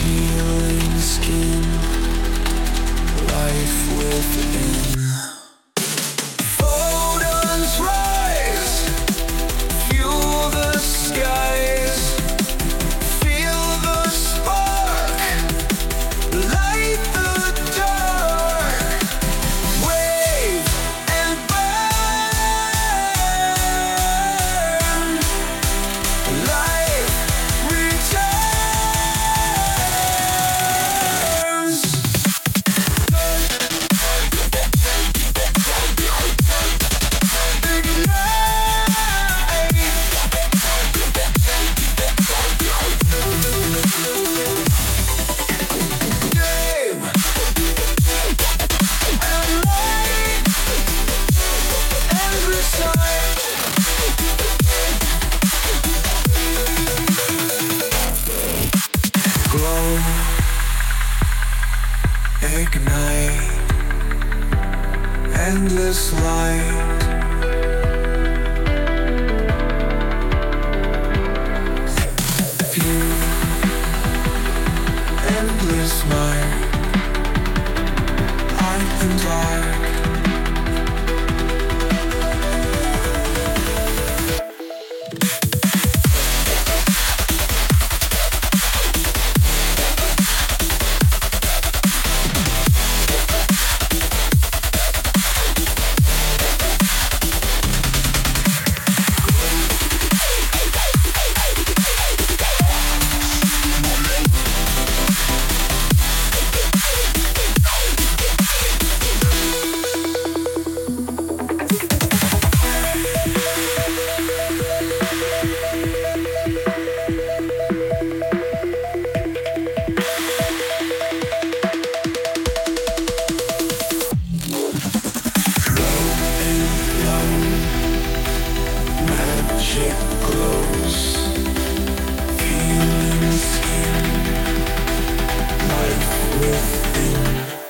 Peeling skin, life within. Photons rise, fuel the skies. Feel the spark, light the dark. Wave and burn. Life returns. Glow, ignite, endless light. View, endless mind, light and dark. Magic glows, feeling skin, life within.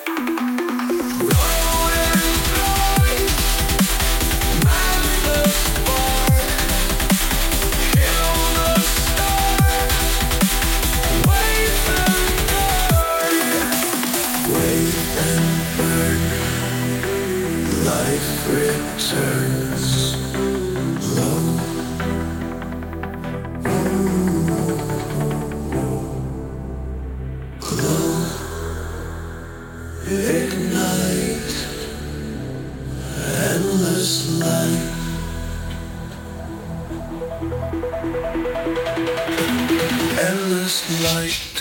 Golden light, man the spark, kill the stars, wave and burn, wave and burn, life returns. Ignite, endless light. Endless light.